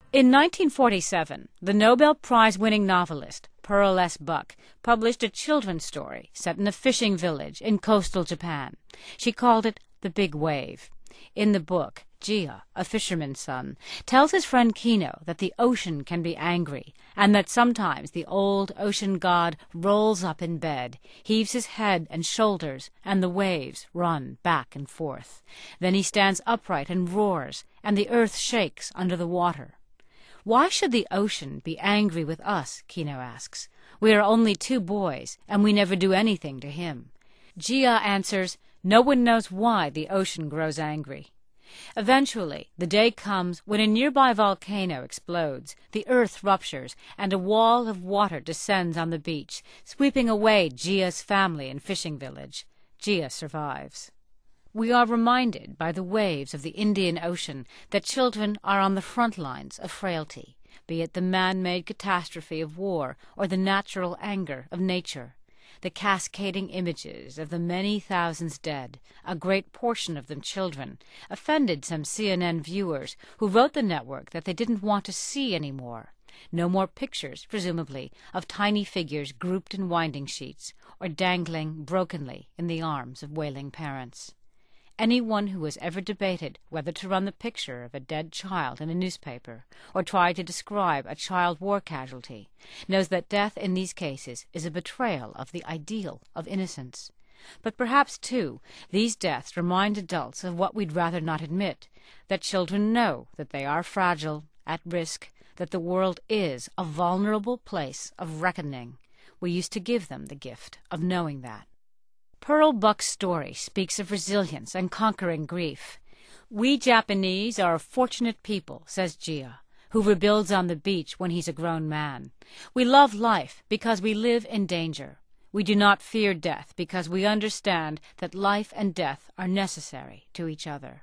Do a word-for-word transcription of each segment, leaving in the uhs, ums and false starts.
In nineteen forty-seven, the Nobel Prize-winning novelist Pearl S. Buck published a children's story set in a fishing village in coastal Japan. She called it The Big Wave. In the book, Gia, a fisherman's son, tells his friend Kino that the ocean can be angry, and that sometimes the old ocean god rolls up in bed, heaves his head and shoulders, and the waves run back and forth. Then he stands upright and roars, and the earth shakes under the water. Why should the ocean be angry with us, Kino asks. We are only two boys, and we never do anything to him. Gia answers, no one knows why the ocean grows angry. Eventually, the day comes when a nearby volcano explodes, the earth ruptures, and a wall of water descends on the beach, sweeping away Gia's family and fishing village. Gia survives. We are reminded by the waves of the Indian Ocean that children are on the front lines of frailty, be it the man-made catastrophe of war or the natural anger of nature. The cascading images of the many thousands dead, a great portion of them children, offended some C N N viewers who wrote the network that they didn't want to see anymore. No more pictures, presumably, of tiny figures grouped in winding sheets or dangling brokenly in the arms of wailing parents. Anyone who has ever debated whether to run the picture of a dead child in a newspaper or try to describe a child war casualty knows that death in these cases is a betrayal of the ideal of innocence. But perhaps, too, these deaths remind adults of what we'd rather not admit, that children know that they are fragile, at risk, that the world is a vulnerable place of reckoning. We used to give them the gift of knowing that. Pearl Buck's story speaks of resilience and conquering grief. We Japanese are a fortunate people, says Gia, who rebuilds on the beach when he's a grown man. We love life because we live in danger. We do not fear death because we understand that life and death are necessary to each other.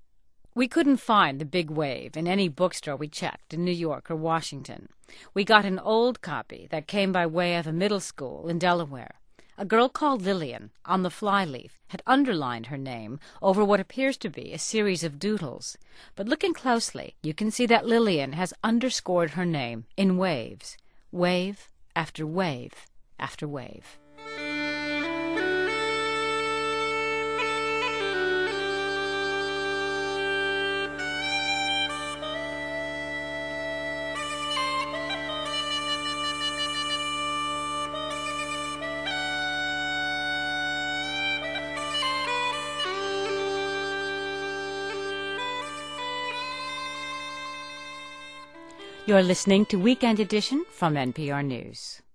We couldn't find The Big Wave in any bookstore we checked in New York or Washington. We got an old copy that came by way of a middle school in Delaware. A girl called Lillian, on the flyleaf, had underlined her name over what appears to be a series of doodles. But looking closely, you can see that Lillian has underscored her name in waves. Wave after wave after wave. You're listening to Weekend Edition from N P R News.